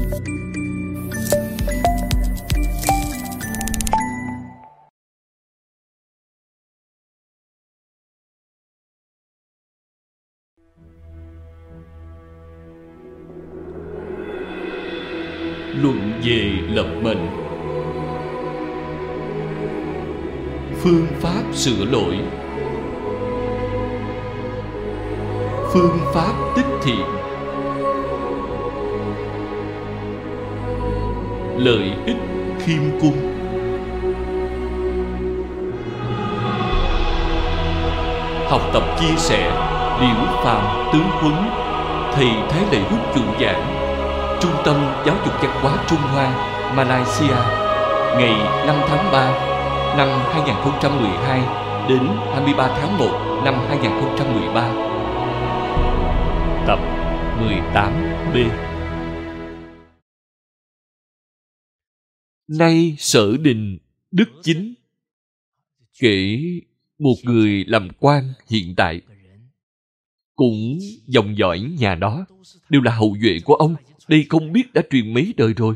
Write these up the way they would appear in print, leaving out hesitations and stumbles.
Luận về lập mệnh. Phương pháp sửa lỗi. Phương pháp tích thiện. Lợi ích khiêm cung. Học tập chia sẻ Liễu Phàm Tướng Huấn, thầy Thái Lệ Hút chủ giảng, Trung tâm Giáo dục Văn hóa Trung Hoa, Malaysia, ngày 5 tháng 3 năm 2012 đến 23 tháng 1 năm 2013. Tập 18B. Nay Sở Đình Đức Chính kể một người làm quan hiện tại, cũng dòng dõi nhà đó đều là hậu duệ của ông. Đây không biết đã truyền mấy đời rồi.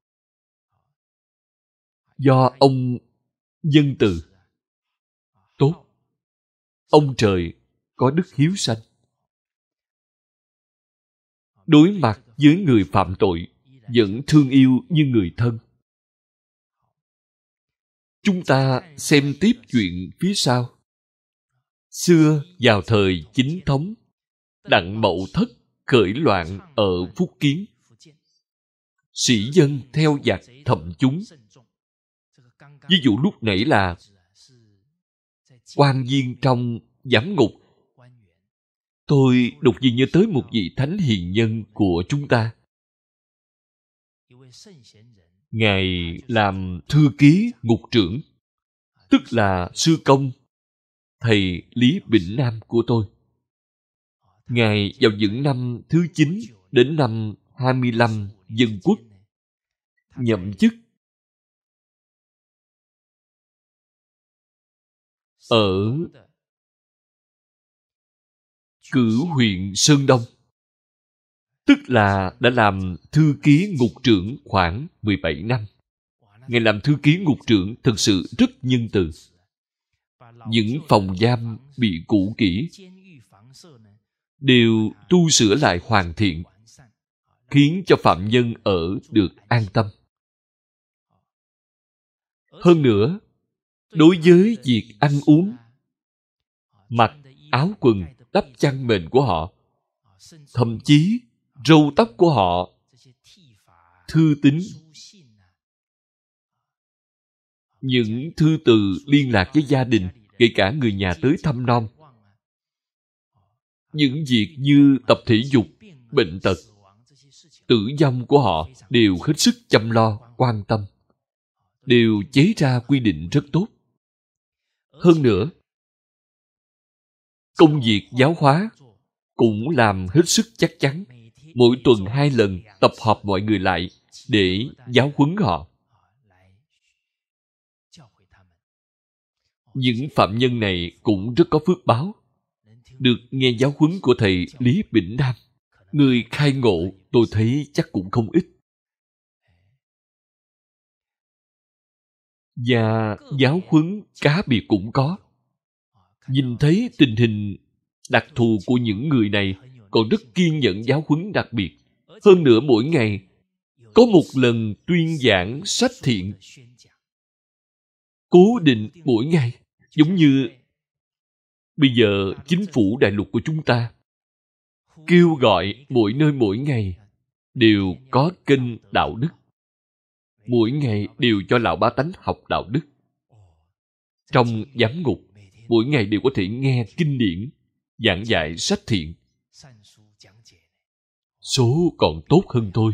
Do ông nhân từ tốt, ông trời có đức hiếu sanh, đối mặt với người phạm tội vẫn thương yêu như người thân. Chúng ta xem tiếp chuyện phía sau. Xưa vào thời Chính Thống, Đặng Mậu Thất khởi loạn ở Phúc Kiến. Sĩ dân theo giặc thậm chúng. Ví dụ lúc nãy là quan viên trong giám ngục. Tôi đột nhiên nhớ tới một vị thánh hiền nhân của chúng ta. Ngài làm thư ký ngục trưởng, tức là sư công, thầy Lý Bỉnh Nam của tôi. Ngài vào những năm thứ 9 đến năm 25 Dân Quốc nhậm chức ở Cửu huyện Sơn Đông, tức là đã làm thư ký ngục trưởng khoảng 17 năm. Ngài làm thư ký ngục trưởng thật sự rất nhân từ. Những phòng giam bị cũ kỹ đều tu sửa lại hoàn thiện, khiến cho phạm nhân ở được an tâm. Hơn nữa, đối với việc ăn uống, mặc áo quần, đắp chăn mền của họ, thậm chí râu tóc của họ, thư tín, những thư từ liên lạc với gia đình, kể cả người nhà tới thăm nom, những việc như tập thể dục, bệnh tật, tử vong của họ đều hết sức chăm lo, quan tâm, đều chế ra quy định rất tốt. Hơn nữa, công việc giáo hóa cũng làm hết sức chắc chắn. Mỗi tuần 2 lần tập hợp mọi người lại để giáo huấn họ. Những phạm nhân này cũng rất có phước báo, được nghe giáo huấn của thầy Lý Bỉnh Nam. Người khai ngộ tôi thấy chắc cũng không ít. Và giáo huấn cá biệt cũng có. Nhìn thấy tình hình đặc thù của những người này, còn rất kiên nhẫn giáo huấn đặc biệt. Hơn nữa mỗi ngày có một lần tuyên giảng sách thiện, cố định mỗi ngày. Giống như bây giờ chính phủ đại lục của chúng ta kêu gọi mỗi nơi mỗi ngày đều có kênh đạo đức. Mỗi ngày đều cho lão bá tánh học đạo đức. Trong giám ngục, mỗi ngày đều có thể nghe kinh điển, giảng dạy sách thiện. Số còn tốt hơn tôi.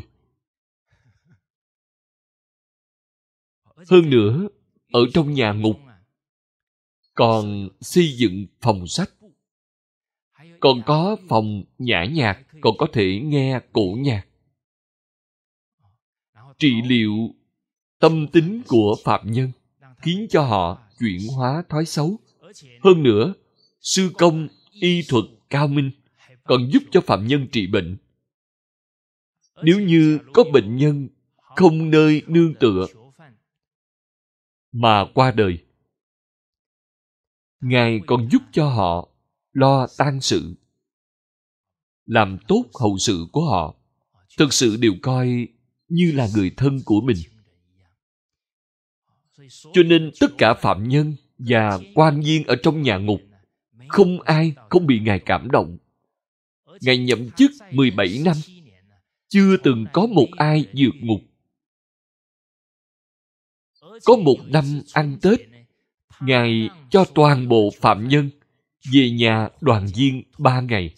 Hơn nữa, ở trong nhà ngục còn xây dựng phòng sách, còn có phòng nhã nhạc, còn có thể nghe cổ nhạc, trị liệu tâm tính của phạm nhân, khiến cho họ chuyển hóa thói xấu. Hơn nữa, sư công y thuật cao minh, còn giúp cho phạm nhân trị bệnh. Nếu như có bệnh nhân không nơi nương tựa mà qua đời, Ngài còn giúp cho họ lo tang sự, làm tốt hậu sự của họ, thực sự đều coi như là người thân của mình. Cho nên tất cả phạm nhân và quan viên ở trong nhà ngục, không ai không bị Ngài cảm động. Ngài nhậm chức 17 năm, chưa từng có một ai vượt ngục. Có một năm ăn Tết, Ngài cho toàn bộ phạm nhân về nhà đoàn viên 3 ngày.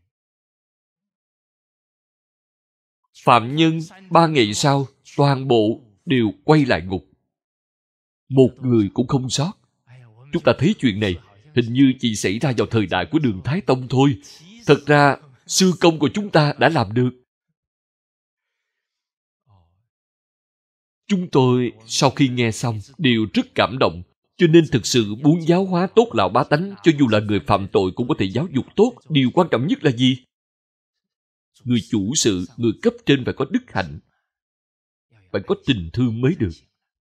Phạm nhân 3 ngày sau, toàn bộ đều quay lại ngục. Một người cũng không sót. Chúng ta thấy chuyện này hình như chỉ xảy ra vào thời đại của Đường Thái Tông thôi. Thật ra, sư công của chúng ta đã làm được. Chúng tôi sau khi nghe xong đều rất cảm động, cho nên thực sự muốn giáo hóa tốt lão bá tánh, cho dù là người phạm tội cũng có thể giáo dục tốt. Điều quan trọng nhất là gì? Người chủ sự, người cấp trên phải có đức hạnh, phải có tình thương mới được.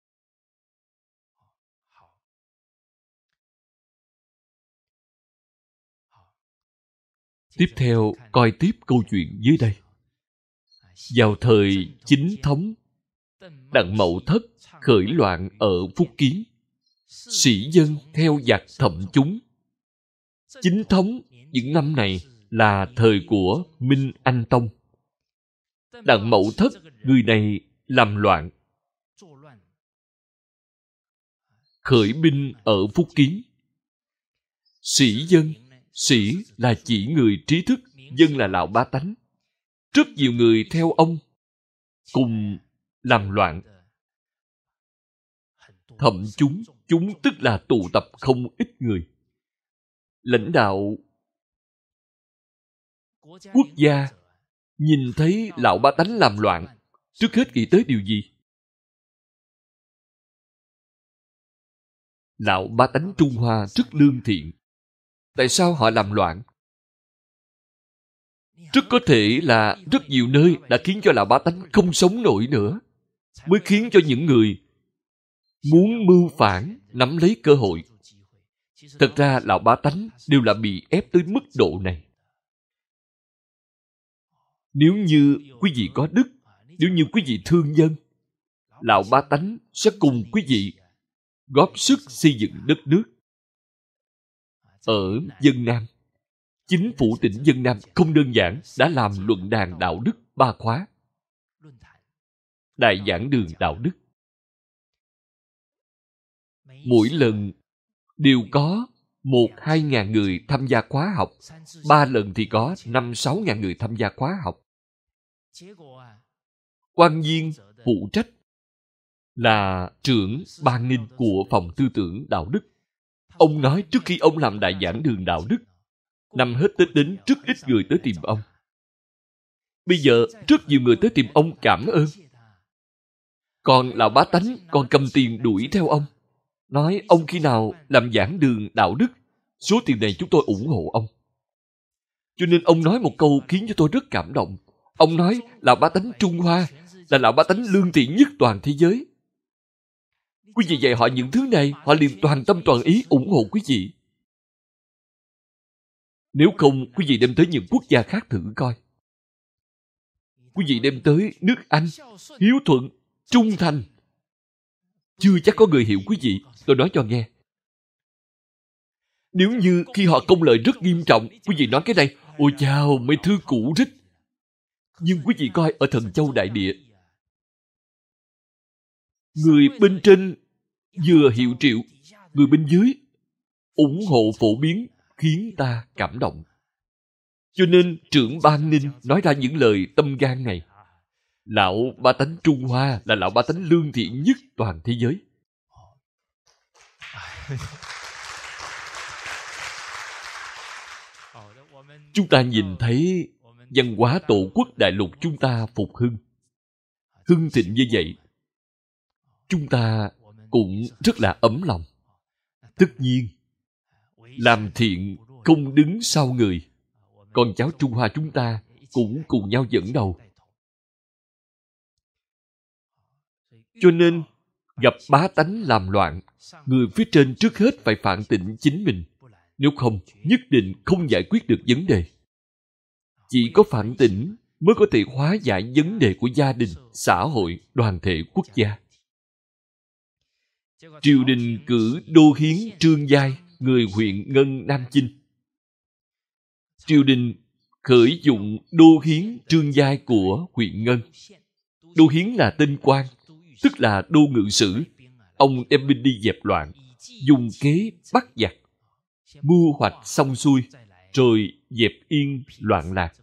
Tiếp theo, coi tiếp câu chuyện dưới đây. Vào thời Chính Thống, Đặng Mậu Thất khởi loạn ở Phúc Kiến. Sĩ dân theo giặc thậm chúng. Chính Thống những năm này là thời của Minh Anh Tông. Đặng Mậu Thất, người này làm loạn, khởi binh ở Phúc Kiến. Sĩ dân, sĩ là chỉ người trí thức, dân là lão bá tánh. Rất nhiều người theo ông cùng làm loạn. Thậm chúng, chúng tức là tụ tập không ít người. Lãnh đạo quốc gia nhìn thấy lão bá tánh làm loạn, trước hết nghĩ tới điều gì? Lão bá tánh Trung Hoa rất lương thiện. Tại sao họ làm loạn? Rất có thể là rất nhiều nơi đã khiến cho lão bá tánh không sống nổi nữa, mới khiến cho những người muốn mưu phản nắm lấy cơ hội. Thật ra lão bá tánh đều là bị ép tới mức độ này. Nếu như quý vị có đức, nếu như quý vị thương dân, lão bá tánh sẽ cùng quý vị góp sức xây dựng đất nước. Ở Vân Nam, chính phủ tỉnh Vân Nam không đơn giản đã làm luận đàn đạo đức 3 khóa. Đại giảng đường đạo đức. Mỗi lần đều có 1-2 ngàn người tham gia khóa học. 3 lần thì có 5-6 ngàn người tham gia khóa học. Quan viên phụ trách là trưởng ban ninh của phòng tư tưởng đạo đức. Ông nói trước khi ông làm đại giảng đường đạo đức, năm hết Tết đến rất ít người tới tìm ông. Bây giờ rất nhiều người tới tìm ông cảm ơn. Còn lão bá tánh còn cầm tiền đuổi theo ông, nói ông khi nào làm giảng đường đạo đức, số tiền này chúng tôi ủng hộ ông. Cho nên ông nói một câu khiến cho tôi rất cảm động. Ông nói lão bá tánh Trung Hoa là lão bá tánh lương thiện nhất toàn thế giới. Quý vị dạy họ những thứ này, họ liền toàn tâm toàn ý ủng hộ quý vị. Nếu không, quý vị đem tới những quốc gia khác thử coi. Quý vị đem tới nước Anh, hiếu thuận, trung thành, chưa chắc có người hiểu quý vị. Tôi nói cho nghe. Nếu như khi họ công lợi rất nghiêm trọng, quý vị nói cái này, ôi chao, mấy thứ cũ rích. Nhưng quý vị coi ở Thần Châu Đại Địa, người bên trên vừa hiệu triệu, người bên dưới ủng hộ phổ biến, khiến ta cảm động. Cho nên trưởng ban ninh nói ra những lời tâm gan này. Lão bá tánh Trung Hoa là lão bá tánh lương thiện nhất toàn thế giới. Chúng ta nhìn thấy văn hóa tổ quốc đại lục chúng ta phục hưng, hưng thịnh như vậy, chúng ta cũng rất là ấm lòng. Tất nhiên, làm thiện không đứng sau người. Con cháu Trung Hoa chúng ta cũng cùng nhau dẫn đầu. Cho nên, gặp bá tánh làm loạn, người phía trên trước hết phải phản tỉnh chính mình. Nếu không, nhất định không giải quyết được vấn đề. Chỉ có phản tỉnh mới có thể hóa giải vấn đề của gia đình, xã hội, đoàn thể, quốc gia. Triều đình cử Đô Hiến Trương Giai, người huyện Ngân Nam Chinh. Triều đình khởi dụng Đô Hiến Trương Giai của huyện Ngân. Đô Hiến là tên quan, tức là đô ngự sử. Ông đem binh đi dẹp loạn, dùng kế bắt giặc, mưu hoạch xong xuôi, rồi dẹp yên loạn lạc.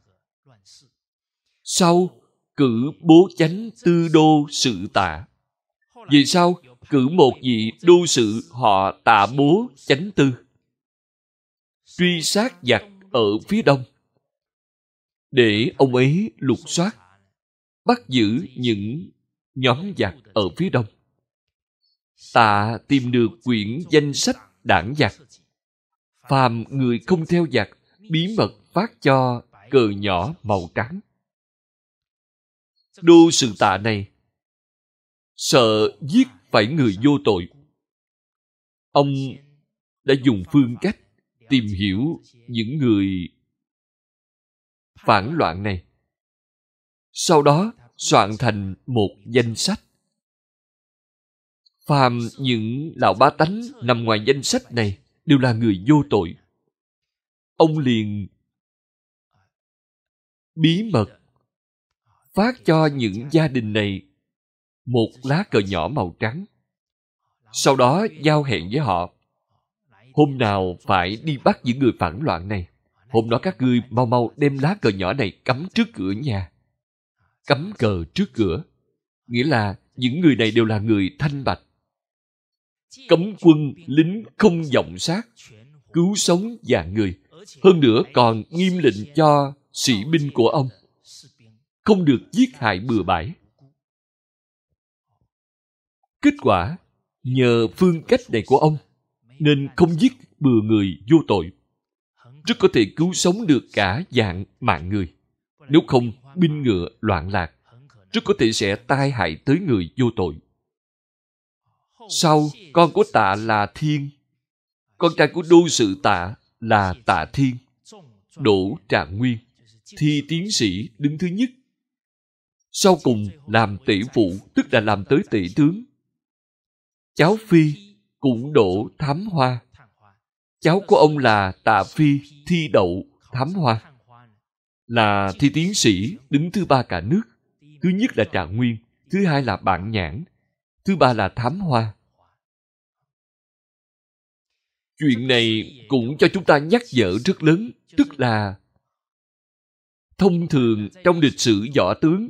Sau, cử bố chánh tư đô sự Tạ. Về sau, cử một vị đô sự họ Tạ bố chánh tư, truy sát giặc ở phía đông, để ông ấy lục soát, bắt giữ những nhóm giặc ở phía đông. Tạ tìm được quyển danh sách đảng giặc. Phàm người không theo giặc, bí mật phát cho cờ nhỏ màu trắng. Đô sự Tạ này sợ giết phải người vô tội. Ông đã dùng phương cách tìm hiểu những người phản loạn này. Sau đó soạn thành một danh sách. Phàm những lão bá tánh nằm ngoài danh sách này đều là người vô tội. Ông liền bí mật phát cho những gia đình này một lá cờ nhỏ màu trắng. Sau đó giao hẹn với họ. Hôm nào phải đi bắt những người phản loạn này. Hôm đó các ngươi mau mau đem lá cờ nhỏ này cắm trước cửa nhà. Cắm cờ trước cửa, nghĩa là những người này đều là người thanh bạch. Cấm quân lính không vọng sát, cứu sống vạn người. Hơn nữa còn nghiêm lệnh cho sĩ binh của ông không được giết hại bừa bãi. Kết quả, nhờ phương cách này của ông, nên không giết bừa người vô tội, rất có thể cứu sống được cả vạn mạng người. Nếu không, binh ngựa loạn lạc, rất có thể sẽ tai hại tới người vô tội. Sau, con của Tạ là Thiên, con trai của đô sự Tạ là Tạ Thiên, Đỗ Trạng Nguyên, thi tiến sĩ đứng thứ nhất. Sau cùng làm tể phụ, tức là làm tới tể tướng. Cháu Phi cũng đỗ Thám Hoa. Cháu của ông là Tạ Phi thi đậu Thám Hoa, là thi tiến sĩ đứng thứ ba cả nước. Thứ nhất là Trạng Nguyên, thứ hai là Bạn Nhãn, thứ ba là Thám Hoa. Chuyện này cũng cho chúng ta nhắc nhở rất lớn, tức là thông thường trong lịch sử võ tướng,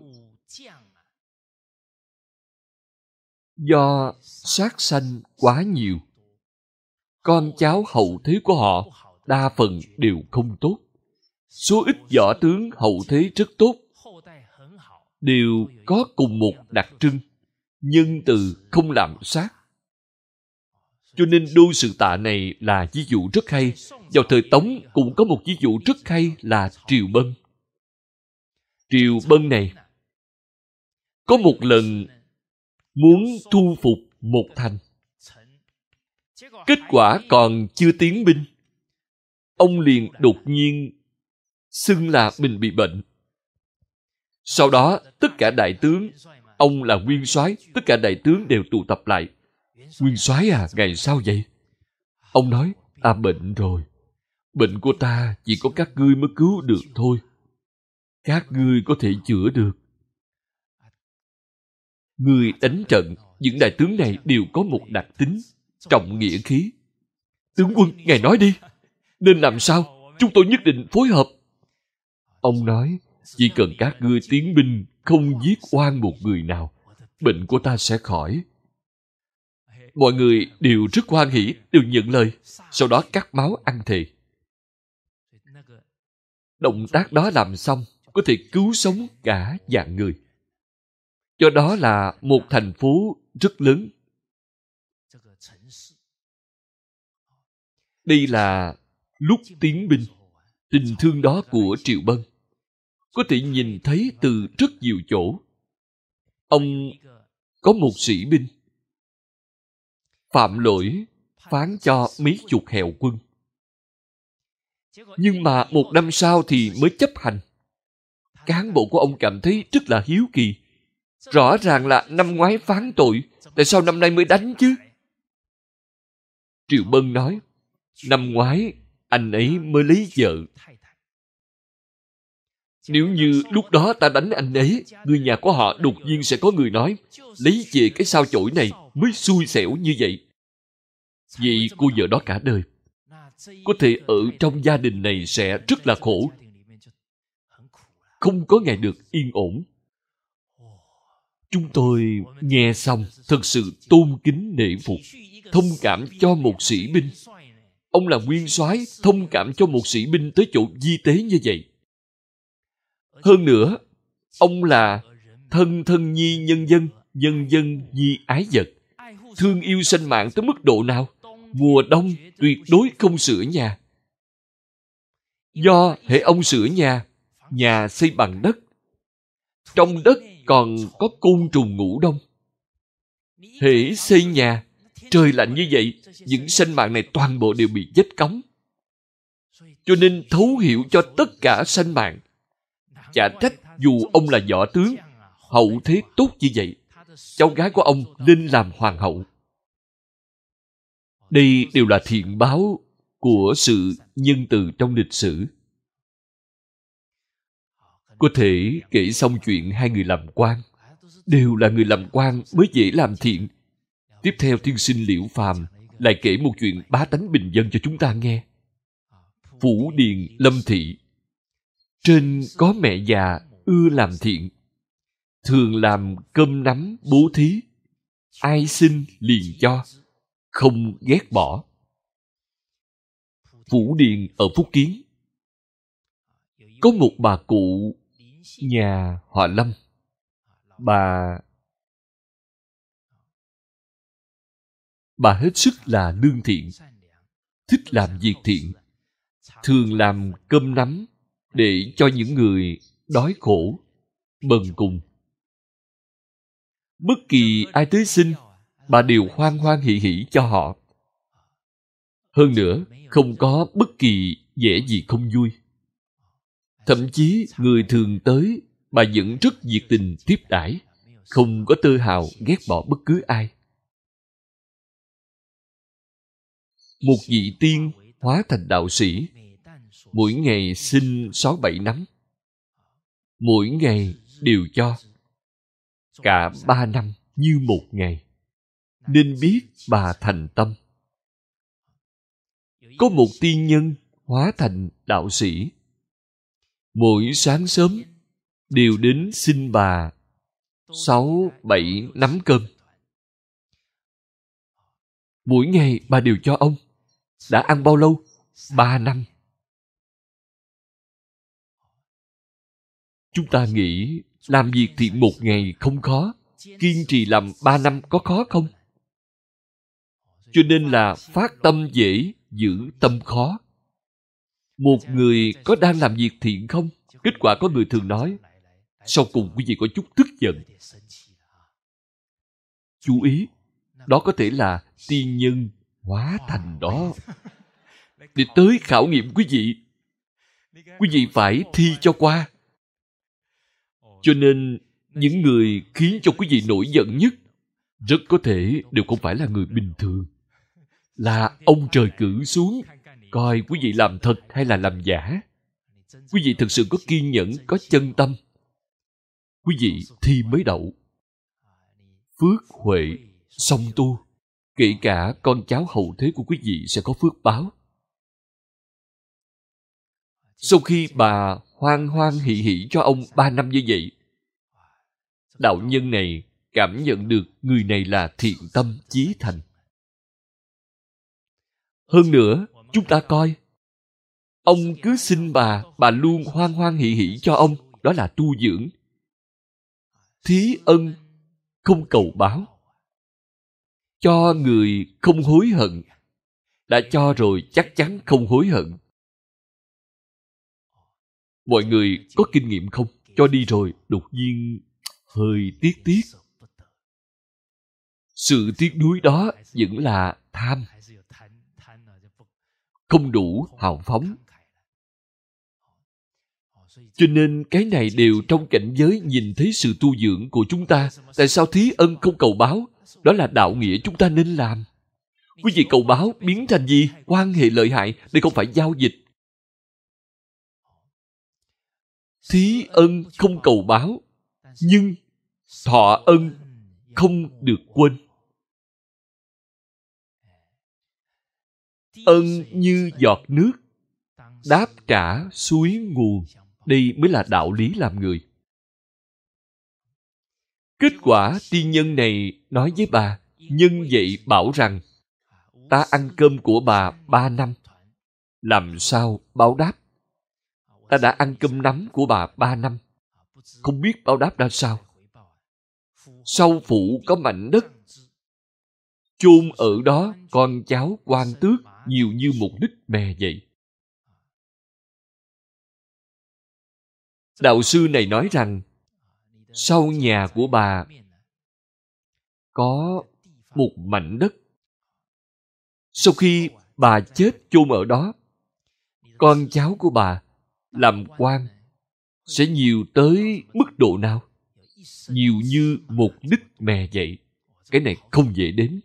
do sát sanh quá nhiều, con cháu hậu thế của họ đa phần đều không tốt. Số ít võ tướng hậu thế rất tốt, đều có cùng một đặc trưng: nhân từ, không lạm sát. Cho nên đô sự Tạ này là ví dụ rất hay. Vào thời Tống cũng có một ví dụ rất hay là Triều Bân. Triều Bân này có một lần muốn thu phục một thành. Kết quả còn chưa tiến binh, ông liền đột nhiên xưng là mình bị bệnh. Sau đó tất cả đại tướng, ông là nguyên soái, tất cả đại tướng đều tụ tập lại. Nguyên soái à, ngày sao vậy? Ông nói, ta bệnh rồi. Bệnh của ta chỉ có các ngươi mới cứu được thôi. Các ngươi có thể chữa được. Người đánh trận, những đại tướng này đều có một đặc tính: trọng nghĩa khí. Tướng quân, ngài nói đi, nên làm sao? Chúng tôi nhất định phối hợp. Ông nói, chỉ cần các ngươi tiến binh không giết oan một người nào, bệnh của ta sẽ khỏi. Mọi người đều rất hoan hỉ, đều nhận lời. Sau đó cắt máu ăn thề. Động tác đó làm xong, có thể cứu sống cả vạn người. Do đó là một thành phố rất lớn. Đây là lúc tiến binh. Tình thương đó của Triệu Bân có thể nhìn thấy từ rất nhiều chỗ. Ông có một sĩ binh phạm lỗi, phán cho mấy chục hèo quân. Nhưng mà 1 năm sau thì mới chấp hành. Cán bộ của ông cảm thấy rất là hiếu kỳ. Rõ ràng là năm ngoái phán tội, tại sao năm nay mới đánh chứ? Triệu Bân nói, năm ngoái anh ấy mới lấy vợ. Nếu như lúc đó ta đánh anh ấy, người nhà của họ đột nhiên sẽ có người nói, lấy về cái sao chổi này mới xui xẻo như vậy. Vậy cô vợ đó cả đời có thể ở trong gia đình này sẽ rất là khổ, không có ngày được yên ổn. Chúng tôi nghe xong thật sự tôn kính nể phục, thông cảm cho một sĩ binh. Ông là nguyên soái, thông cảm cho một sĩ binh tới chỗ di tế như vậy. Hơn nữa, ông là thân thân nhi nhân dân, nhân dân nhi ái vật. Thương yêu sinh mạng tới mức độ nào? Mùa đông tuyệt đối không sửa nhà. Do hễ ông sửa nhà xây bằng đất. Trong đất còn có côn trùng ngủ đông. Hễ xây nhà, trời lạnh như vậy, những sinh mạng này toàn bộ đều bị vết cống. Cho nên thấu hiểu cho tất cả sinh mạng. Chả trách dù ông là võ tướng, hậu thế tốt như vậy, cháu gái của ông lên làm hoàng hậu. Đây đều là thiện báo của sự nhân từ trong lịch sử. Có thể kể xong chuyện hai người làm quan. Đều là người làm quan mới dễ làm thiện. Tiếp theo tiên sinh Liễu Phàm lại kể một chuyện bá tánh bình dân cho chúng ta nghe. Phủ Điền Lâm Thị. Trên có mẹ già ưa làm thiện, thường làm cơm nắm bố thí, ai xin liền cho, không ghét bỏ. Phủ Điền ở Phúc Kiến. Có một bà cụ nhà họ Lâm. Bà hết sức là lương thiện, thích làm việc thiện, thường làm cơm nắm để cho những người đói khổ, bần cùng. Bất kỳ ai tới xin, bà đều hoan hoan hỉ hỉ cho họ. Hơn nữa, không có bất kỳ vẻ gì không vui. Thậm chí người thường tới, bà vẫn rất nhiệt tình tiếp đãi, không có tơ hào ghét bỏ bất cứ ai. Một vị tiên hóa thành đạo sĩ, mỗi ngày xin 6-7 nắm, mỗi ngày đều cho, cả 3 năm như một ngày. Nên biết bà thành tâm. Có một tiên nhân hóa thành đạo sĩ, mỗi sáng sớm đều đến xin bà 6-7 nắm cơm. Mỗi ngày bà đều cho ông. Đã ăn bao lâu? 3 năm. Chúng ta nghĩ làm việc thiện một ngày không khó, kiên trì làm 3 năm có khó không? Cho nên là phát tâm dễ, giữ tâm khó. Một người có đang làm việc thiện không? Kết quả có người thường nói, sau cùng quý vị có chút tức giận. Chú ý, đó có thể là tiên nhân hóa thành đó. Để tới khảo nghiệm quý vị, quý vị phải thi cho qua. Cho nên, những người khiến cho quý vị nổi giận nhất, rất có thể đều không phải là người bình thường. Là ông trời cử xuống, coi quý vị làm thật hay là làm giả. Quý vị thực sự có kiên nhẫn, có chân tâm, quý vị thi mới đậu. Phước huệ song tu, kể cả con cháu hậu thế của quý vị sẽ có phước báo. Sau khi bà hoan hoan hỉ hỉ cho ông 3 năm như vậy, đạo nhân này cảm nhận được người này là thiện tâm chí thành. Hơn nữa, chúng ta coi, ông cứ xin bà luôn hoan hoan hỉ hỉ cho ông, đó là tu dưỡng. Thí ân, không cầu báo. Cho người không hối hận. Đã cho rồi chắc chắn không hối hận. Mọi người có kinh nghiệm không? Cho đi rồi, đột nhiên hơi tiếc tiếc. sự tiếc nuối đó vẫn là tham, không đủ hào phóng. Cho nên cái này đều trong cảnh giới nhìn thấy sự tu dưỡng của chúng ta. Tại sao thí ân không cầu báo? Đó là đạo nghĩa chúng ta nên làm. Quý vị cầu báo biến thành gì? Quan hệ lợi hại. Đây không phải giao dịch. Thí ân không cầu báo, nhưng thọ ân không được quên. Ân như giọt nước, đáp trả suối nguồn. Đây mới là đạo lý làm người. Kết quả tiên nhân này nói với bà, nhân vậy bảo rằng ta ăn cơm của bà 3 năm, làm sao báo đáp? Ta đã ăn cơm nắm của bà 3 năm, không biết báo đáp ra sao. Sau phủ có mảnh đất, chôn ở đó con cháu quan tước nhiều như một lít mè vậy. Đạo sư này nói rằng sau nhà của bà có một mảnh đất. Sau khi bà chết chôn ở đó, con cháu của bà làm quan sẽ nhiều tới mức độ nào? Nhiều như một lít mè vậy. Cái này không dễ đến.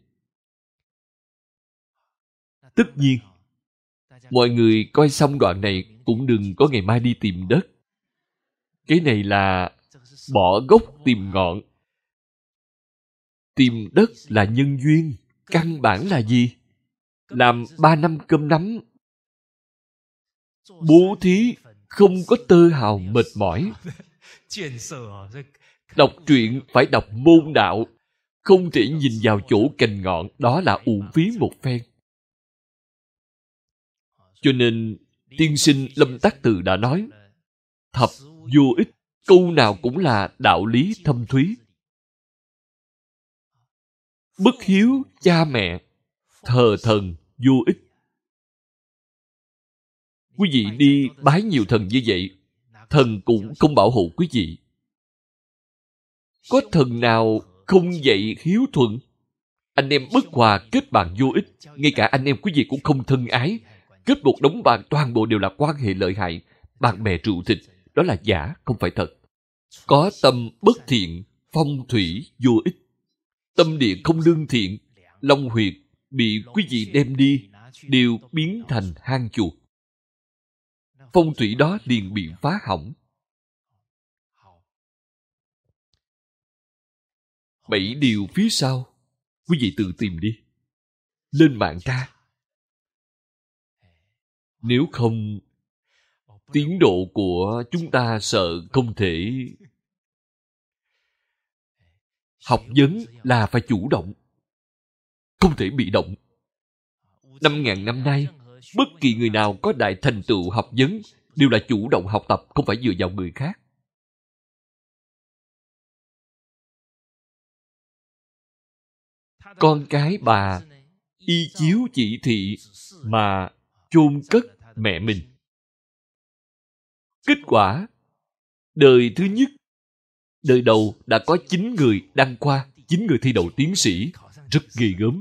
Tất nhiên, mọi người coi xong đoạn này cũng đừng có ngày mai đi tìm đất. Cái này là bỏ gốc tìm ngọn. Tìm đất là nhân duyên. Căn bản là gì? Làm 3 năm cơm nắm, bố thí không có tơ hào mệt mỏi. Đọc truyện phải đọc môn đạo, không thể nhìn vào chỗ cành ngọn. Đó là uổng phí một phen. Cho nên tiên sinh Lâm Tắc Từ đã nói, thập vô ích, câu nào cũng là đạo lý thâm thúy. Bất hiếu cha mẹ, thờ thần vô ích. Quý vị đi bái nhiều thần như vậy, thần cũng không bảo hộ quý vị. Có thần nào không dạy hiếu thuận? Anh em bất hòa, kết bạn vô ích. Ngay cả anh em quý vị cũng không thân ái. Kết một đống bạn toàn bộ đều là quan hệ lợi hại. Bạn bè rượu thịt, đó là giả, không phải thật. Có tâm bất thiện, phong thủy vô ích. Tâm địa không lương thiện, long huyệt bị quý vị đem đi, đều biến thành hang chuột. Phong thủy đó liền bị phá hỏng. 7 điều phía sau, quý vị tự tìm đi. Lên mạng tra. Nếu không, tiến độ của chúng ta sợ không thể. Học vấn là phải chủ động, không thể bị động. 5.000 năm nay, bất kỳ người nào có đại thành tựu học vấn đều là chủ động học tập, không phải dựa vào người khác. Con cái bà y chiếu chỉ thị mà chôn cất mẹ mình. Kết quả, đời thứ nhất, đời đầu đã có 9 người đăng khoa, 9 người thi đậu tiến sĩ, rất ghê gớm.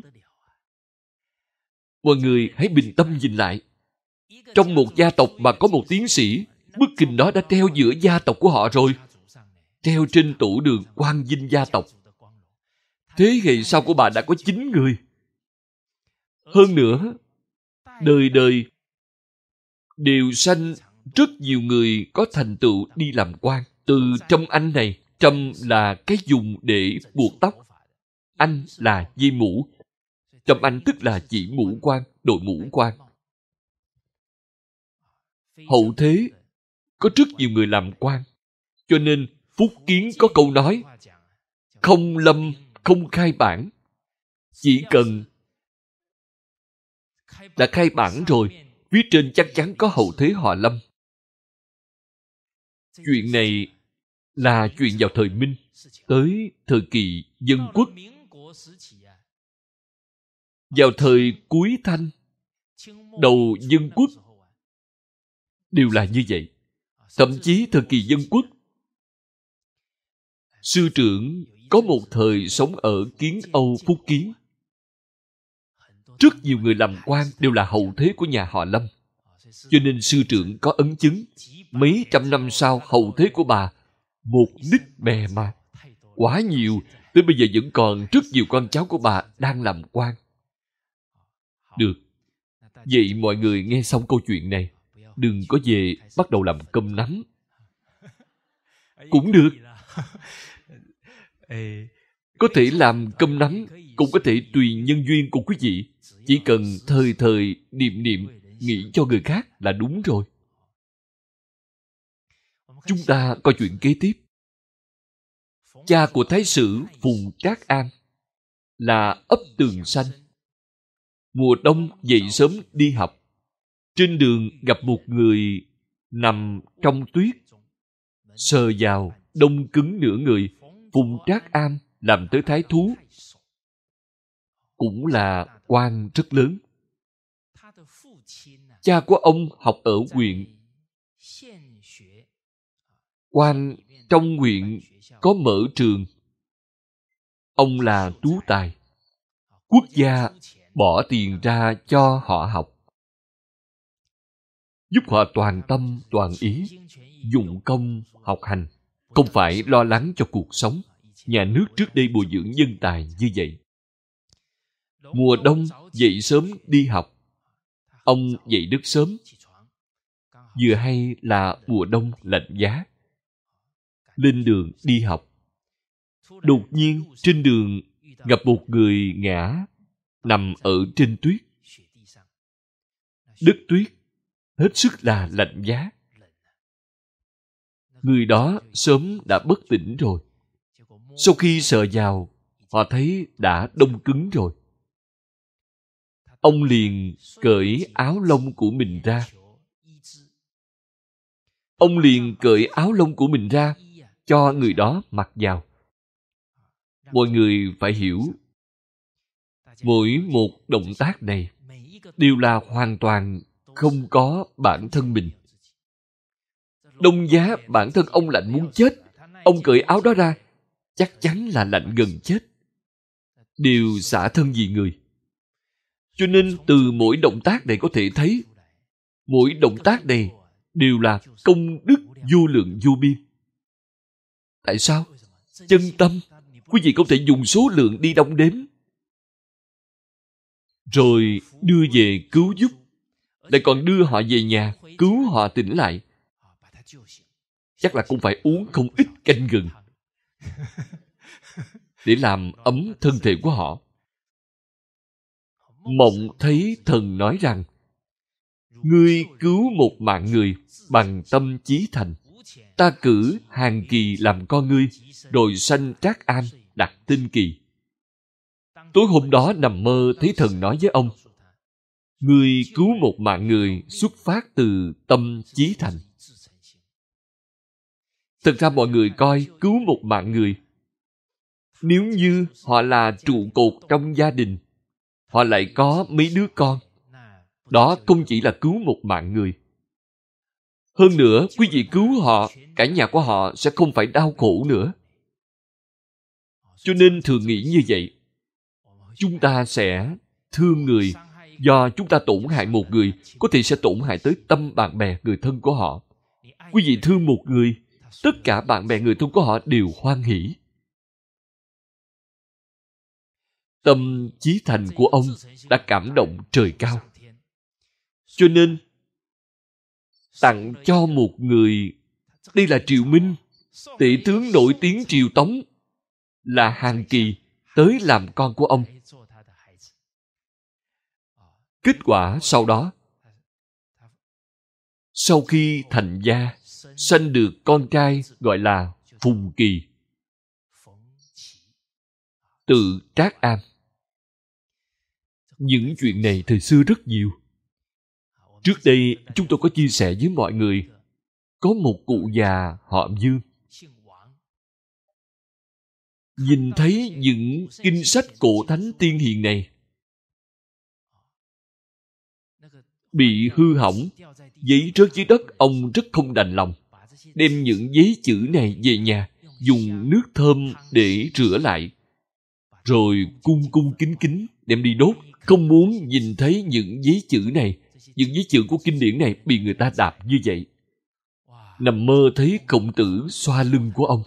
Mọi người hãy bình tâm nhìn lại. Trong một gia tộc mà có một tiến sĩ, bức kinh đó đã treo giữa gia tộc của họ rồi. Treo trên tủ đường quang vinh gia tộc. Thế hệ sau của bà đã có 9 người. Hơn nữa, đời đời đều sanh rất nhiều người có thành tựu đi làm quan. Từ trâm anh này, trâm là cái dùng để buộc tóc, anh là dây mũ. Trâm anh tức là chỉ mũ quan, đội mũ quan. Hậu thế có rất nhiều người làm quan. Cho nên Phúc Kiến có câu nói, không lâm không khai bản. Chỉ cần đã khai bản rồi, phía trên chắc chắn có hậu thế họ lâm. Chuyện này là chuyện vào thời Minh, tới thời kỳ Dân Quốc. Vào thời cuối Thanh, đầu Dân Quốc đều là như vậy. Thậm chí thời kỳ Dân Quốc, sư trưởng có một thời sống ở Kiến Âu, Phúc Kiến. Rất nhiều người làm quan đều là hậu thế của nhà họ Lâm. Cho nên sư trưởng có ấn chứng, mấy trăm năm sau hậu thế của bà, một nít bè mà. Quá nhiều, tới bây giờ vẫn còn rất nhiều con cháu của bà đang làm quan. Được. Vậy mọi người nghe xong câu chuyện này, đừng có về bắt đầu làm cơm nắm. Cũng được. Có thể làm cơm nắm, cũng có thể tùy nhân duyên của quý vị. Chỉ cần thời thời niệm niệm, nghĩ cho người khác là đúng rồi. Chúng ta coi chuyện kế tiếp. Cha của Thái sử Phùng Trác Am là ấp Tường Xanh. Mùa đông dậy sớm đi học. Trên đường gặp một người nằm trong tuyết. Sờ vào, đông cứng nửa người. Phùng Trác Am làm tới thái thú. Cũng là quan rất lớn. Cha của ông học ở huyện. Quan trong huyện có mở trường. Ông là tú tài. Quốc gia bỏ tiền ra cho họ học. Giúp họ toàn tâm, toàn ý, dụng công, học hành. Không phải lo lắng cho cuộc sống. Nhà nước trước đây bồi dưỡng nhân tài như vậy. Mùa đông dậy sớm đi học. Ông dậy rất sớm. Vừa hay là mùa đông lạnh giá. Lên đường đi học. Đột nhiên trên đường gặp một người ngã, nằm ở trên tuyết. Đất tuyết hết sức là lạnh giá. Người đó sớm đã bất tỉnh rồi. Sau khi sờ vào, họ thấy đã đông cứng rồi. Ông liền cởi áo lông của mình ra. Ông liền cởi áo lông của mình ra cho người đó mặc vào. Mọi người phải hiểu, mỗi một động tác này đều là hoàn toàn không có bản thân mình. Đông giá bản thân ông lạnh muốn chết. Ông cởi áo đó ra, chắc chắn là lạnh gần chết. Đều xả thân vì người. Cho nên từ mỗi động tác này có thể thấy, mỗi động tác này đều là công đức vô lượng vô biên. Tại sao? Chân tâm, quý vị không thể dùng số lượng đi đong đếm. Rồi đưa về cứu giúp, lại còn đưa họ về nhà, cứu họ tỉnh lại. Chắc là cũng phải uống không ít canh gừng để làm ấm thân thể của họ. Mộng thấy thần nói rằng, ngươi cứu một mạng người bằng tâm chí thành. Ta cử Hàn Kỳ làm con ngươi, rồi sanh Trác Am, đặt tên Kỳ. Tối hôm đó nằm mơ thấy thần nói với ông, ngươi cứu một mạng người xuất phát từ tâm chí thành. Thật ra mọi người coi cứu một mạng người, nếu như họ là trụ cột trong gia đình, họ lại có mấy đứa con, đó không chỉ là cứu một mạng người. Hơn nữa, quý vị cứu họ, cả nhà của họ sẽ không phải đau khổ nữa. Cho nên thường nghĩ như vậy. Chúng ta sẽ thương người. Do chúng ta tổn hại một người, có thể sẽ tổn hại tới tâm bạn bè, người thân của họ. Quý vị thương một người, tất cả bạn bè người thân của họ đều hoan hỷ. Tâm chí thành của ông đã cảm động trời cao. Cho nên, tặng cho một người, đây là Triệu Minh, tể tướng nổi tiếng Triều Tống, là Hàn Kỳ, tới làm con của ông. Kết quả sau đó, sau khi thành gia, sanh được con trai gọi là Phùng Kỳ, từ Trác Am. Những chuyện này thời xưa rất nhiều. Trước đây chúng tôi có chia sẻ với mọi người, có một cụ già họ Dương. Nhìn thấy những kinh sách cổ thánh tiên hiền này bị hư hỏng, giấy rớt dưới đất, ông rất không đành lòng, đem những giấy chữ này về nhà, dùng nước thơm để rửa lại, rồi cung cung kính kính đem đi đốt. Không muốn nhìn thấy những giấy chữ này, những giấy chữ của kinh điển này bị người ta đạp như vậy. Nằm mơ thấy Khổng Tử xoa lưng của ông.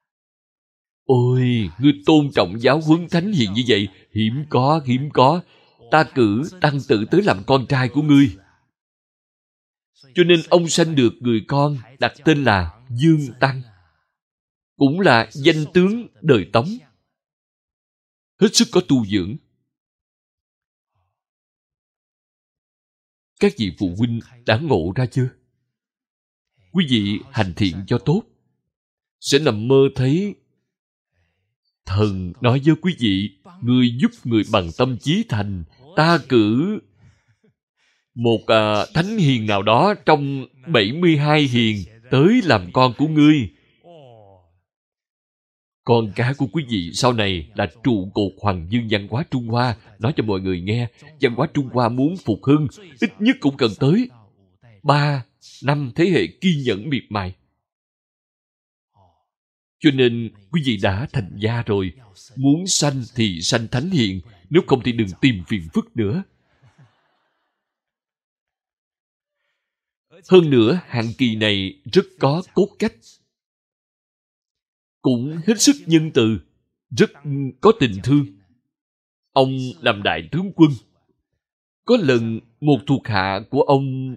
Ôi, ngươi tôn trọng giáo huấn thánh hiền như vậy, hiếm có, hiếm có. Ta cử Tăng Tử tới làm con trai của ngươi. Cho nên ông sanh được người con đặt tên là Dương Tăng, cũng là danh tướng đời Tống. Hết sức có tu dưỡng. Các vị phụ huynh đã ngộ ra chưa? Quý vị hành thiện cho tốt, sẽ nằm mơ thấy thần nói với quý vị, người giúp người bằng tâm chí thành, ta cử một thánh hiền nào đó trong 72 hiền tới làm con của ngươi. Con cái của quý vị sau này là trụ cột hoàng dương văn hóa Trung Hoa. Nói cho mọi người nghe, văn hóa Trung Hoa muốn phục hưng, ít nhất cũng cần tới 3, 5 thế hệ kiên nhẫn miệt mài. Cho nên quý vị đã thành gia rồi, muốn sanh thì sanh thánh hiền, nếu không thì đừng tìm phiền phức nữa. Hơn nữa, hạng kỳ này rất có cốt cách, cũng hết sức nhân từ, rất có tình thương. Ông làm đại tướng quân. Có lần một thuộc hạ của ông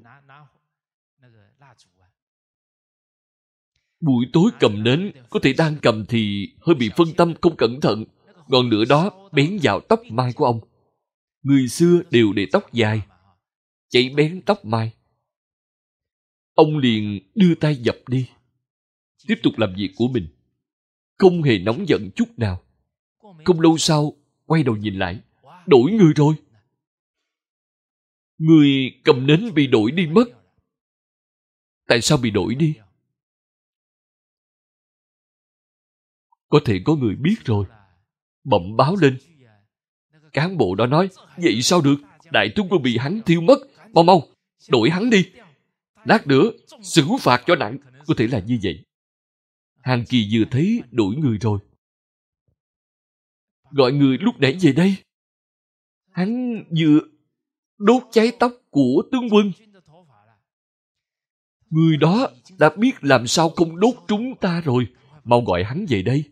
buổi tối cầm nến, có thể đang cầm thì hơi bị phân tâm không cẩn thận, ngọn lửa đó bén vào tóc mai của ông. Người xưa đều để tóc dài, cháy bén tóc mai. Ông liền đưa tay dập đi, tiếp tục làm việc của mình, không hề nóng giận chút nào. Không lâu sau, quay đầu nhìn lại, đổi người rồi. Người cầm nến bị đổi đi mất. Tại sao bị đổi đi? Có thể có người biết rồi, bẩm báo lên. Cán bộ đó nói, vậy sao được, đại tướng quân bị hắn thiêu mất, mau mau, đổi hắn đi. Lát nữa, xử phạt cho nặng. Có thể là như vậy. Hàn Kỳ vừa thấy đổi người rồi, gọi người lúc nãy về đây. Hắn vừa đốt cháy tóc của tướng quân. Người đó đã biết làm sao không đốt trúng ta rồi, mau gọi hắn về đây.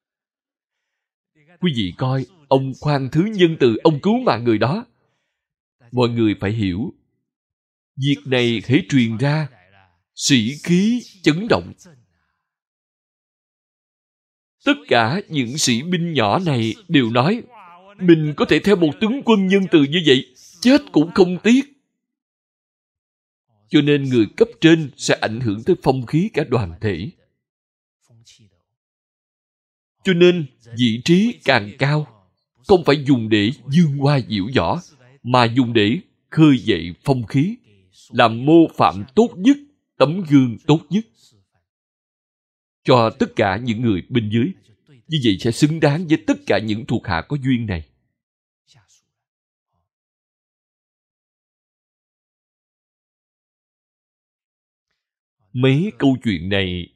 Quý vị coi, ông khoan thứ nhân từ, ông cứu mạng người đó. Mọi người phải hiểu, việc này hễ truyền ra, sĩ khí chấn động. Tất cả những sĩ binh nhỏ này đều nói, mình có thể theo một tướng quân nhân từ như vậy, chết cũng không tiếc. Cho nên người cấp trên sẽ ảnh hưởng tới phong khí cả đoàn thể. Cho nên vị trí càng cao, không phải dùng để dương hoa diệu võ, mà dùng để khơi dậy phong khí, làm mô phạm tốt nhất, tấm gương tốt nhất cho tất cả những người bên dưới. Như vậy sẽ xứng đáng với tất cả những thuộc hạ có duyên này. Mấy câu chuyện này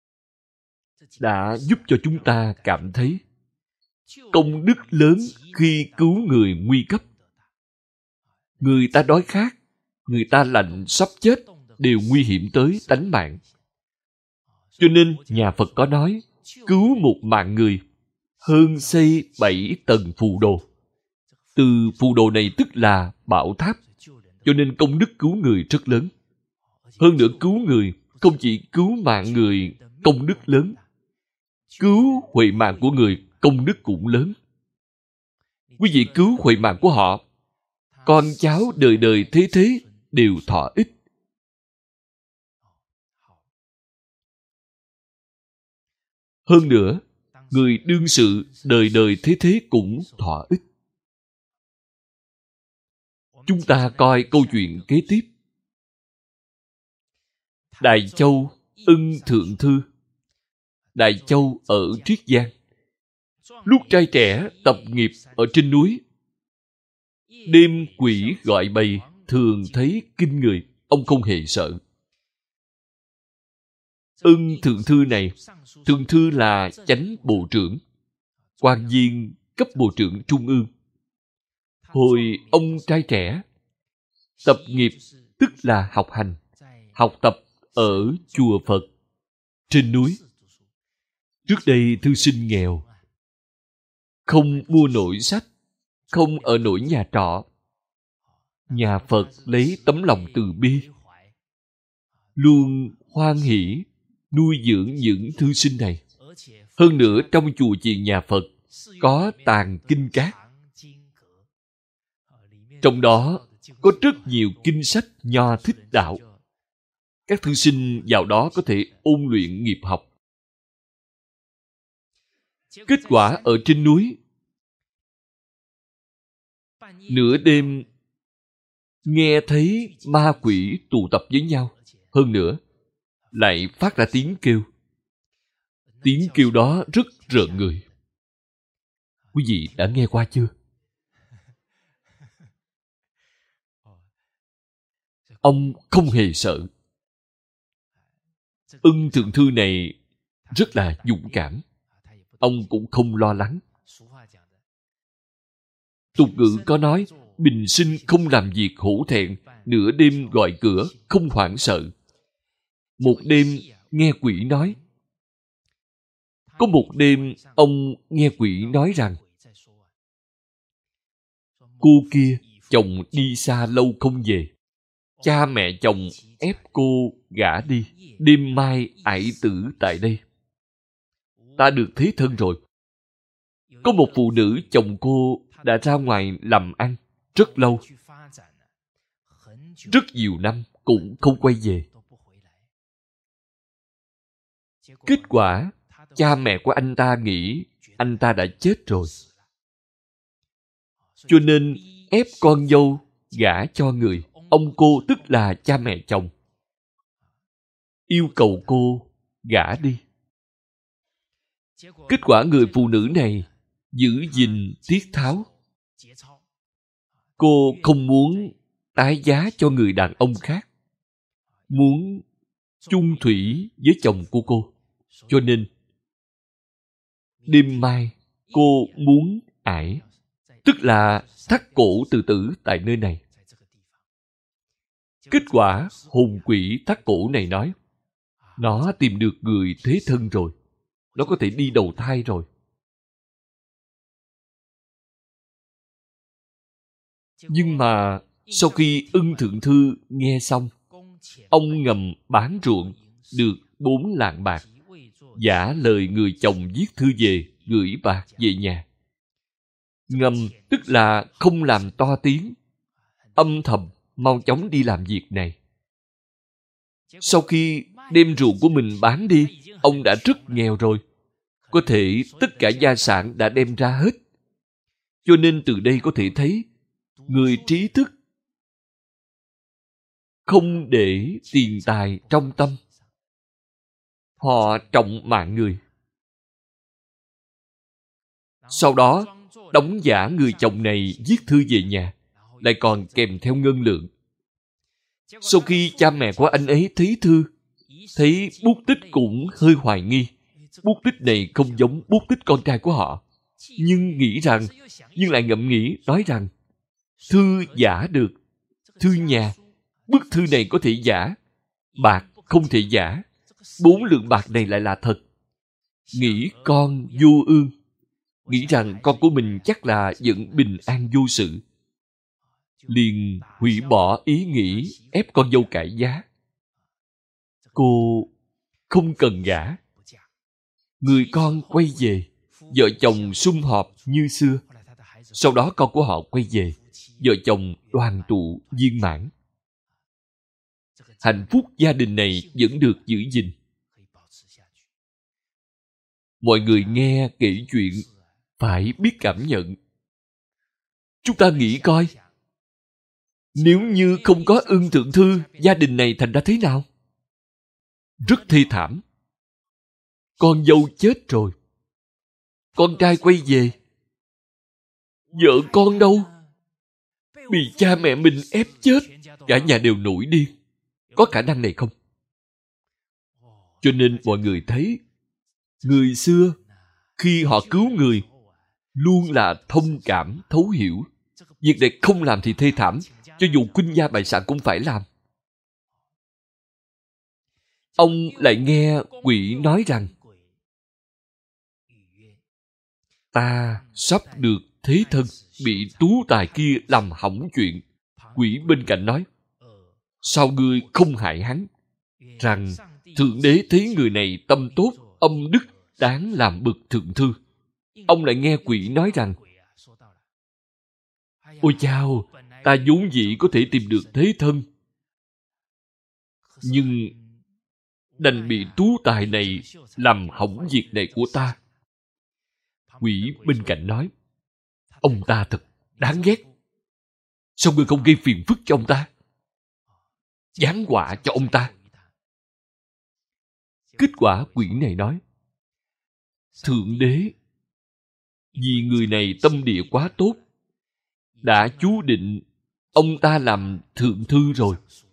đã giúp cho chúng ta cảm thấy công đức lớn khi cứu người nguy cấp. Người ta đói khát, người ta lạnh sắp chết, đều nguy hiểm tới tánh mạng. Cho nên nhà Phật có nói, cứu một mạng người hơn xây 7 tầng phù đồ. Từ phù đồ này tức là bảo tháp. Cho nên công đức cứu người rất lớn. Hơn nữa cứu người không chỉ cứu mạng người công đức lớn, cứu huệ mạng của người công đức cũng lớn. Quý vị cứu huệ mạng của họ, con cháu đời đời thế thế đều thọ ích. Hơn nữa, người đương sự đời đời thế thế cũng thọ ích. Chúng ta coi câu chuyện kế tiếp. Đại Châu Ưng Thượng Thư. Đại Châu ở Triết Giang. Lúc trai trẻ tập nghiệp ở trên núi, đêm quỷ gọi bầy, thường thấy kinh người, ông không hề sợ. Ưng thượng thư này, thượng thư là chánh bộ trưởng, quan viên cấp bộ trưởng trung ương. Hồi ông trai trẻ, tập nghiệp tức là học hành, học tập ở chùa Phật, trên núi. Trước đây thư sinh nghèo, không mua nổi sách, không ở nổi nhà trọ. Nhà Phật lấy tấm lòng từ bi, luôn hoan hỷ nuôi dưỡng những thư sinh này. Hơn nữa trong chùa chiền nhà Phật có tàng kinh cát. Trong đó có rất nhiều kinh sách Nho thích đạo. Các thư sinh vào đó có thể ôn luyện nghiệp học. Kết quả ở trên núi, nửa đêm nghe thấy ma quỷ tụ tập với nhau. Hơn nữa, lại phát ra tiếng kêu. Tiếng kêu đó rất rợn người. Quý vị đã nghe qua chưa? Ông không hề sợ. Ưng thượng thư này rất là dũng cảm. Ông cũng không lo lắng. Tục ngữ có nói, bình sinh không làm việc hổ thẹn, nửa đêm gọi cửa, không hoảng sợ. Một đêm nghe quỷ nói. Có một đêm ông nghe quỷ nói rằng, cô kia, chồng đi xa lâu không về. Cha mẹ chồng ép cô gả đi, đêm mai ải tử tại đây. Ta được thế thân rồi. Có một phụ nữ chồng cô đã ra ngoài làm ăn rất lâu, rất nhiều năm cũng không quay về. Kết quả, cha mẹ của anh ta nghĩ anh ta đã chết rồi. Cho nên ép con dâu gả cho người. Ông cô tức là cha mẹ chồng, yêu cầu cô gả đi. Kết quả người phụ nữ này giữ gìn tiết tháo. Cô không muốn tái giá cho người đàn ông khác, muốn chung thủy với chồng của cô. Cho nên đêm mai cô muốn ải, tức là thắt cổ tự tử tại nơi này. Kết quả hồn quỷ thắt cổ này nói, nó tìm được người thế thân rồi, nó có thể đi đầu thai rồi. Nhưng mà sau khi Ưng thượng thư nghe xong, ông ngầm bán ruộng được 4 lạng bạc, giả lời người chồng viết thư về, gửi bạc về nhà. Ngầm tức là không làm to tiếng, âm thầm mau chóng đi làm việc này. Sau khi đem ruộng của mình bán đi, ông đã rất nghèo rồi. Có thể tất cả gia sản đã đem ra hết. Cho nên từ đây có thể thấy, người trí thức không để tiền tài trong tâm. Họ trọng mạng người. Sau đó, đóng giả người chồng này viết thư về nhà, lại còn kèm theo ngân lượng. Sau khi cha mẹ của anh ấy thấy thư, thấy bút tích cũng hơi hoài nghi. Bút tích này không giống bút tích con trai của họ. Nhưng lại ngẫm nghĩ, nói rằng thư giả được, thư nhà, bức thư này có thể giả, bạc không thể giả. 4 lượng bạc này lại là thật. Nghĩ con vô ương, nghĩ rằng con của mình chắc là vẫn bình an vô sự, liền hủy bỏ ý nghĩ ép con dâu cãi giá. Cô không cần gả. Người con quay về, vợ chồng sum họp như xưa. Sau đó con của họ quay về, vợ chồng đoàn tụ viên mãn. Hạnh phúc gia đình này vẫn được giữ gìn. Mọi người nghe kể chuyện phải biết cảm nhận. Chúng ta nghĩ coi, nếu như không có Ưng thượng thư, gia đình này thành ra thế nào? Rất thê thảm. Con dâu chết rồi, con trai quay về, vợ con đâu? Bị cha mẹ mình ép chết, cả nhà đều nổi điên. Có khả năng này không? Cho nên mọi người thấy, người xưa khi họ cứu người luôn là thông cảm, thấu hiểu. Việc này không làm thì thê thảm, cho dù khuynh gia bại sản cũng phải làm. Ông lại nghe quỷ nói rằng, ta sắp được thế thân, bị tú tài kia làm hỏng chuyện. Quỷ bên cạnh nói, sao ngươi không hại hắn? Rằng Thượng Đế thấy người này tâm tốt, âm đức, đáng làm bậc thượng thư. Ông lại nghe quỷ nói rằng, ôi chao, ta vốn dĩ có thể tìm được thế thân, nhưng đành bị tú tài này làm hỏng việc này của ta. Quỷ bên cạnh nói, ông ta thật đáng ghét. Sao ngươi không gây phiền phức cho ông ta? Giáng họa cho ông ta. Kết quả quỷ này nói, Thượng Đế vì người này tâm địa quá tốt, đã chú định ông ta làm thượng thư rồi.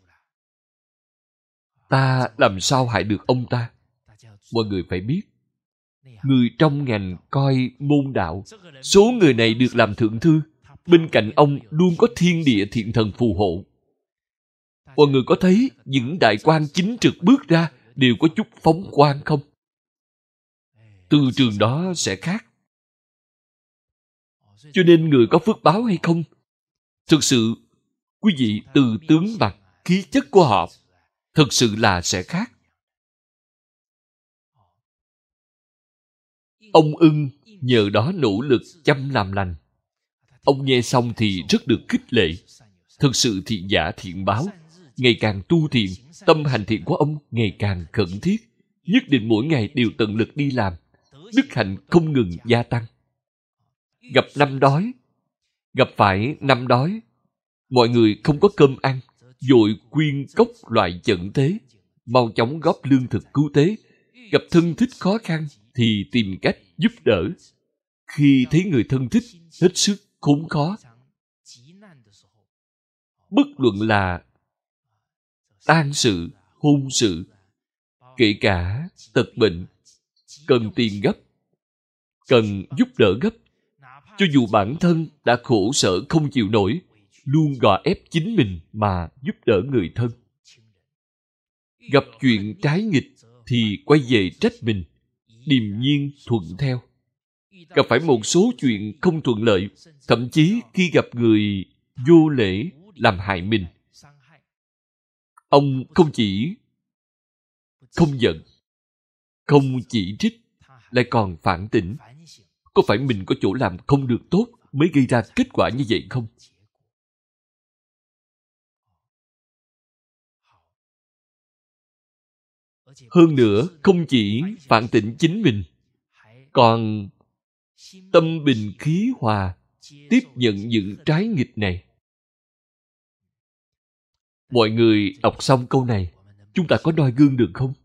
Ta làm sao hại được ông ta? Mọi người phải biết, người trong ngành coi môn đạo, số người này được làm thượng thư, bên cạnh ông luôn có thiên địa thiện thần phù hộ. Mọi người có thấy những đại quan chính trực bước ra đều có chút phóng quang không? Từ trường đó sẽ khác. Cho nên người có phước báo hay không, thực sự quý vị từ tướng mặt, khí chất của họ thực sự là sẽ khác. Ông Ưng nhờ đó nỗ lực chăm làm lành. Ông nghe xong thì rất được khích lệ. Thực sự thiện giả thiện báo, ngày càng tu thiện, tâm hành thiện của ông ngày càng khẩn thiết. Nhất định mỗi ngày đều tận lực đi làm, đức hạnh không ngừng gia tăng. Gặp năm đói, gặp phải năm đói, mọi người không có cơm ăn, vội quyên cốc loại chận tế, mau chóng góp lương thực cứu tế. Gặp thân thích khó khăn thì tìm cách giúp đỡ. Khi thấy người thân thích hết sức khốn khó, bất luận là tang sự, hôn sự, kể cả tật bệnh, cần tiền gấp, cần giúp đỡ gấp, cho dù bản thân đã khổ sở không chịu nổi, luôn gò ép chính mình mà giúp đỡ người thân. Gặp chuyện trái nghịch thì quay về trách mình, điềm nhiên thuận theo. Gặp phải một số chuyện không thuận lợi, thậm chí khi gặp người vô lễ làm hại mình, ông không chỉ không giận, không chỉ trích, lại còn phản tỉnh. Có phải mình có chỗ làm không được tốt mới gây ra kết quả như vậy không? Hơn nữa, không chỉ phản tỉnh chính mình, còn tâm bình khí hòa, tiếp nhận những trái nghịch này. Mọi người đọc xong câu này, chúng ta có noi gương được không?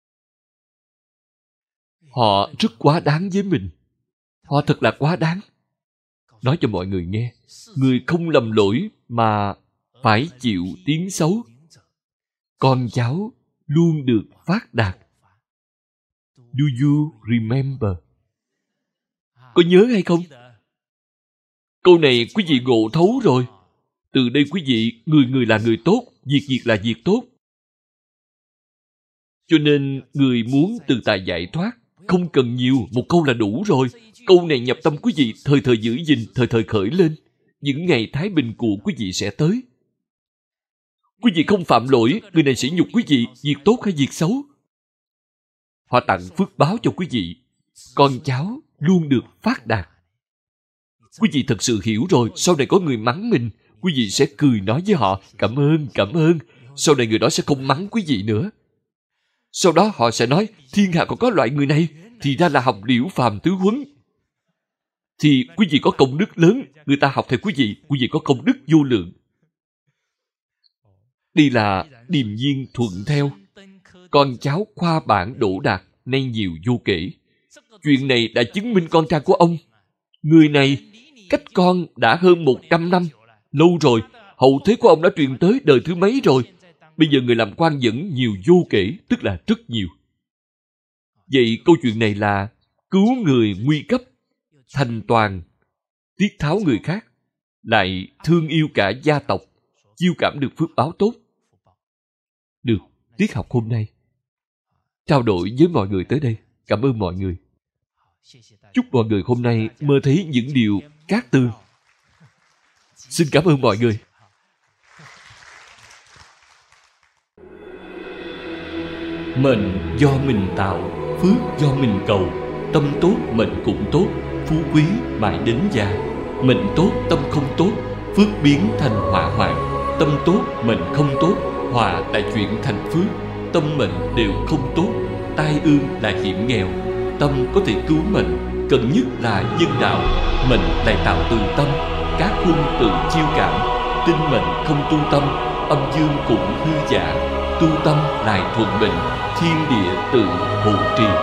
Họ rất quá đáng với mình. Họ thật là quá đáng. Nói cho mọi người nghe, người không lầm lỗi mà phải chịu tiếng xấu. Con cháu luôn được phát đạt. Do you remember? Có nhớ hay không? Câu này quý vị ngộ thấu rồi. Từ đây quý vị, người là người tốt, việc là việc tốt. Cho nên, người muốn từ tài giải thoát, không cần nhiều, một câu là đủ rồi. Câu này nhập tâm quý vị, thời thời giữ gìn, thời thời khởi lên. Những ngày thái bình của quý vị sẽ tới. Quý vị không phạm lỗi, người này sẽ nhục quý vị, việc tốt hay việc xấu. Họ tặng phước báo cho quý vị. Con cháu luôn được phát đạt. Quý vị thật sự hiểu rồi, sau này có người mắng mình, quý vị sẽ cười nói với họ, cảm ơn. Sau này người đó sẽ không mắng quý vị nữa. Sau đó họ sẽ nói, thiên hạ còn có loại người này, thì ra là học Liễu Phàm tứ huấn. Thì quý vị có công đức lớn, người ta học theo quý vị có công đức vô lượng. Đây là điềm nhiên thuận theo. Con cháu khoa bản đỗ đạt, nay nhiều vô kể. Chuyện này đã chứng minh con trai của ông. Người này cách con đã hơn 100 năm. Lâu rồi, hậu thế của ông đã truyền tới đời thứ mấy rồi. Bây giờ người làm quan vẫn nhiều vô kể, tức là rất nhiều. Vậy câu chuyện này là cứu người nguy cấp, thành toàn, tiết tháo người khác, lại thương yêu cả gia tộc, chiêu cảm được phước báo tốt. Được, tiết học hôm nay trao đổi với mọi người tới đây. Cảm ơn mọi người. Chúc mọi người hôm nay mơ thấy những điều cát tường. Xin cảm ơn mọi người. Mệnh do mình tạo, phước do mình cầu. Tâm tốt mệnh cũng tốt, phú quý mãi đến già. Mệnh tốt tâm không tốt, phước biến thành họa hoạn. Tâm tốt mệnh không tốt, họa lại chuyển thành phước. Tâm mệnh đều không tốt, tai ương là hiểm nghèo. Tâm có thể cứu mệnh, cần nhất là nhân đạo. Mệnh lại tạo từ tâm, các huân tự chiêu cảm. Tinh mệnh không tu tâm, âm dương cũng hư giả. Tu tâm lại thuận mệnh, thiên địa tự hộ trì.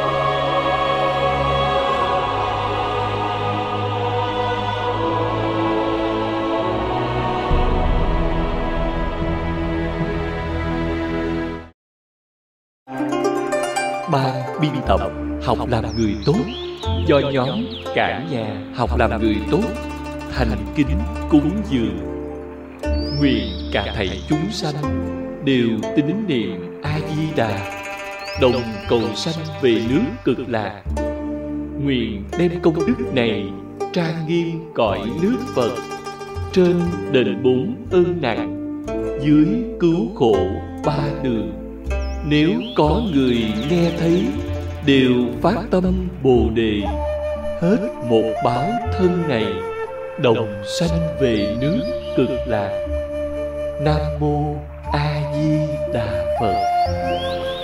Ban biên tập học làm người tốt, do nhóm cả nhà học làm người tốt thành kính cúng dường. Nguyện cả thảy chúng sanh đều tín niệm A Di Đà, đồng cầu sanh về nước Cực Lạc. Nguyện đem công đức này trang nghiêm cõi nước Phật, trên đền bốn ơn nặng, dưới cứu khổ ba đường. Nếu có người nghe thấy, đều phát tâm Bồ Đề, hết một báo thân này, đồng sanh về nước Cực Lạc. Nam Mô A Di Đà Phật.